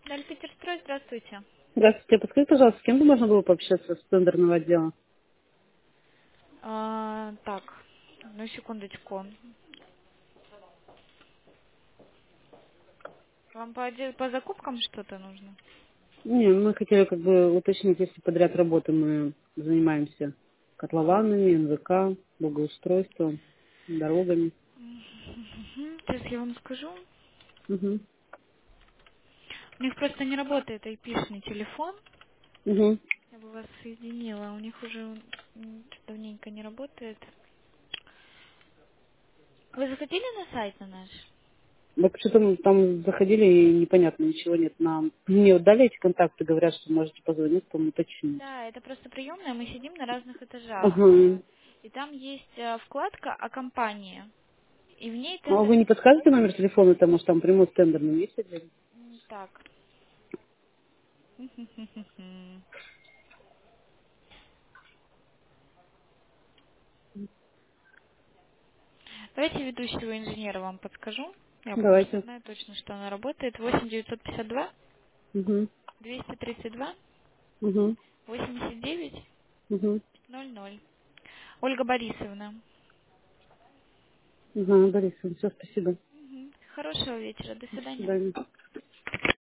Альпетерстрой, здравствуйте. Здравствуйте. Подскажите, пожалуйста, с кем бы можно было пообщаться с тендерного отдела? Так, одну секундочку. Вам по закупкам что-то нужно? Не, мы хотели как бы уточнить, если подряд работы мы занимаемся котлованами, НВК, благоустройством, дорогами. Сейчас я вам скажу. Угу. У них просто не работает айпишный телефон. Угу. Я бы вас соединила. У них уже давненько не работает. Вы заходили на сайт на наш? Вот что-то мы там заходили и непонятно, ничего нет. Нам мне вот дали эти контакты, говорят, что можете позвонить, там уточнить. Да, это просто приемная. Мы сидим на разных этажах. Ага. И там есть вкладка о компании. И в ней А вы тендер. не подскажете номер телефона, потому что там прямой с тендерным есть отдел? Так. Давайте ведущего инженера вам подскажу. Я потому что Давайте. знаю точно, что она работает. 8 952 Угу. 232 Угу. 89 Угу. 00. Ольга Борисовна. Ага, Борис, все, спасибо. Хорошего вечера. До До свидания. свидания.